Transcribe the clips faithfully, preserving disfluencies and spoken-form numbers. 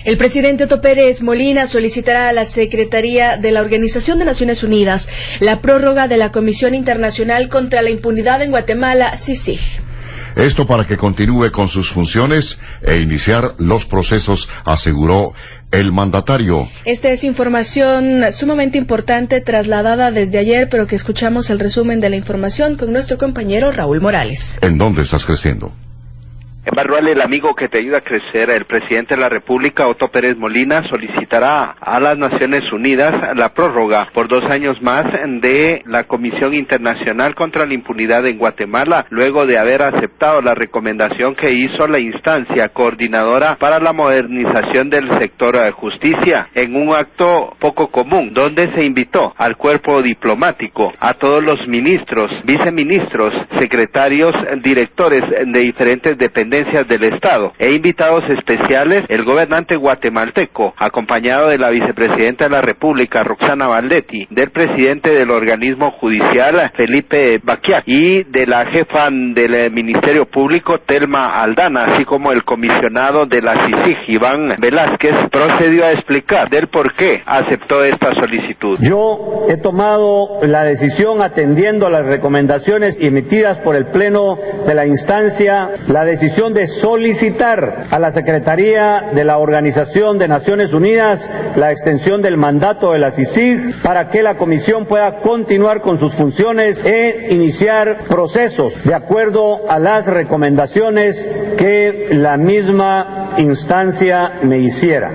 El presidente Otto Pérez Molina solicitará a la Secretaría de la Organización de Naciones Unidas la prórroga de la Comisión Internacional contra la Impunidad en Guatemala, C I C I G. Esto para que continúe con sus funciones e iniciar los procesos, aseguró el mandatario. Esta es información sumamente importante trasladada desde ayer, pero que escuchamos el resumen de la información con nuestro compañero Raúl Morales. ¿En dónde estás creciendo? En Barrual, el amigo que te ayuda a crecer, el presidente de la República, Otto Pérez Molina, solicitará a las Naciones Unidas la prórroga por dos años más de la Comisión Internacional contra la Impunidad en Guatemala, luego de haber aceptado la recomendación que hizo la instancia coordinadora para la modernización del sector de justicia, en un acto poco común, donde se invitó al cuerpo diplomático, a todos los ministros, viceministros, secretarios, directores de diferentes dependencias del Estado e invitados especiales, el gobernante guatemalteco, acompañado de la vicepresidenta de la República, Roxana Valdetti, del presidente del organismo judicial, Felipe Baquiat, y de la jefa del Ministerio Público, Telma Aldana, así como el comisionado de la C I C I G, Iván Velázquez, procedió a explicar del por qué aceptó esta solicitud. Yo he tomado la decisión, atendiendo a las recomendaciones emitidas por el Pleno de la instancia, la decisión de solicitar a la Secretaría de la Organización de Naciones Unidas la extensión del mandato de la C I C I G para que la Comisión pueda continuar con sus funciones e iniciar procesos de acuerdo a las recomendaciones que la misma instancia me hiciera.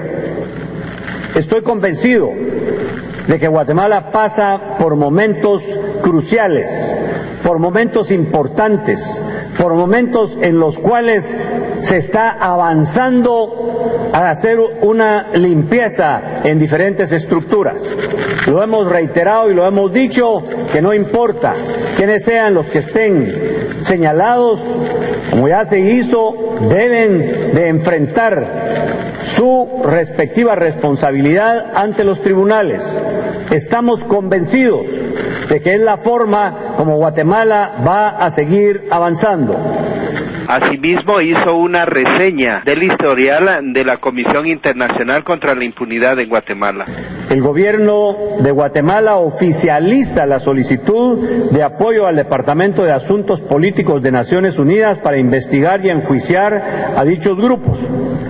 Estoy convencido de que Guatemala pasa por momentos cruciales, por momentos importantes, por momentos en los cuales se está avanzando a hacer una limpieza en diferentes estructuras. Lo hemos reiterado y lo hemos dicho, que no importa quiénes sean los que estén señalados, como ya se hizo, deben de enfrentar su respectiva responsabilidad ante los tribunales. Estamos convencidos de que es la forma como Guatemala va a seguir avanzando. Asimismo, hizo una reseña del historial de la Comisión Internacional contra la Impunidad en Guatemala. El gobierno de Guatemala oficializa la solicitud de apoyo al Departamento de Asuntos Políticos de Naciones Unidas para investigar y enjuiciar a dichos grupos.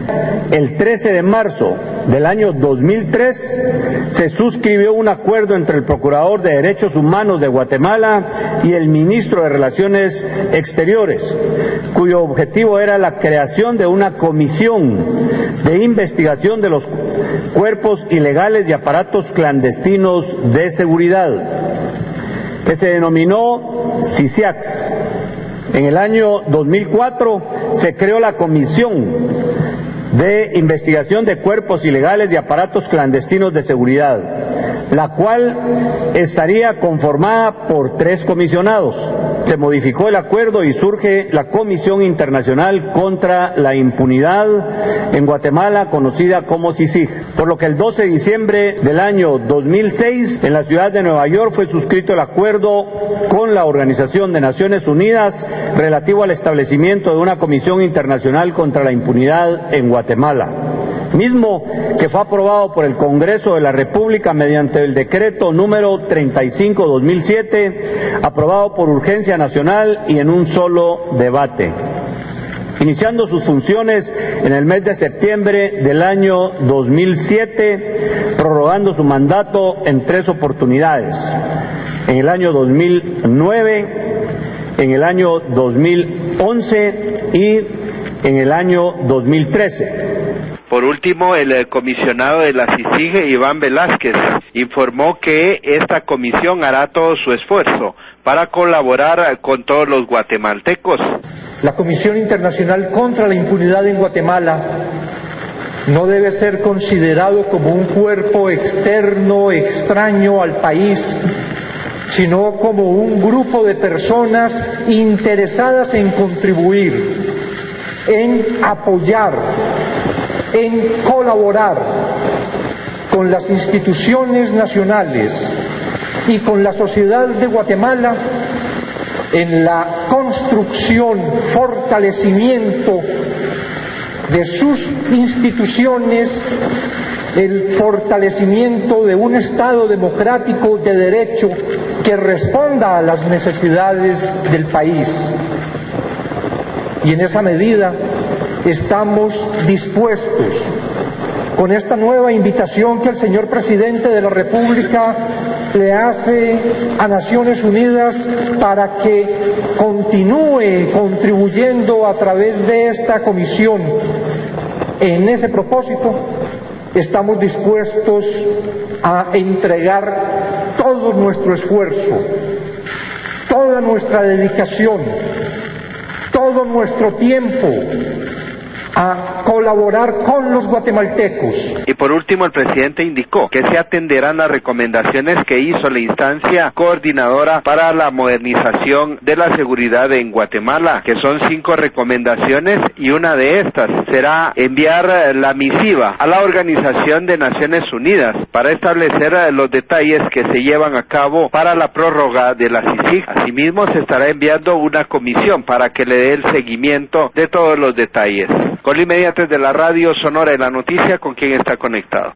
El trece de marzo del año dos mil tres se suscribió un acuerdo entre el Procurador de Derechos Humanos de Guatemala y el Ministro de Relaciones Exteriores, cuyo objetivo era la creación de una comisión de investigación de los cuerpos ilegales y aparatos clandestinos de seguridad, que se denominó C I C I A X. En el año dos mil cuatro se creó la Comisión de Investigación de Cuerpos Ilegales y Aparatos Clandestinos de Seguridad, la cual estaría conformada por tres comisionados. Se modificó el acuerdo y surge la Comisión Internacional contra la Impunidad en Guatemala, conocida como C I C I G. Por lo que el doce de diciembre del año dos mil seis, en la ciudad de Nueva York, fue suscrito el acuerdo con la Organización de Naciones Unidas relativo al establecimiento de una Comisión Internacional contra la Impunidad en Guatemala, mismo que fue aprobado por el Congreso de la República mediante el decreto número treinta y cinco guion dos mil siete, aprobado por urgencia nacional y en un solo debate, iniciando sus funciones en el mes de septiembre del año dos mil siete, prorrogando su mandato en tres oportunidades: en el año dos mil nueve, en el año dos mil once y en el año dos mil trece. Por último, el comisionado de la C I C I G, Iván Velázquez, informó que esta comisión hará todo su esfuerzo para colaborar con todos los guatemaltecos. La Comisión Internacional contra la Impunidad en Guatemala no debe ser considerado como un cuerpo externo, extraño al país, sino como un grupo de personas interesadas en contribuir, en apoyar, en colaborar con las instituciones nacionales y con la sociedad de Guatemala en la construcción, fortalecimiento de sus instituciones, el fortalecimiento de un Estado democrático de derecho que responda a las necesidades del país. Y en esa medida estamos dispuestos, con esta nueva invitación que el señor Presidente de la República le hace a Naciones Unidas para que continúe contribuyendo a través de esta comisión en ese propósito, estamos dispuestos a entregar todo nuestro esfuerzo, toda nuestra dedicación, todo nuestro tiempo a colaborar con los guatemaltecos. Y por último, el presidente indicó que se atenderán las recomendaciones que hizo la instancia coordinadora para la modernización de la seguridad en Guatemala, que son cinco recomendaciones, y una de estas será enviar la misiva a la Organización de Naciones Unidas para establecer los detalles que se llevan a cabo para la prórroga de la C I C I C. Asimismo, se estará enviando una comisión para que le dé el seguimiento de todos los detalles. Con la inmediatez de la radio Sonora y la noticia, ¿con quién está conectado?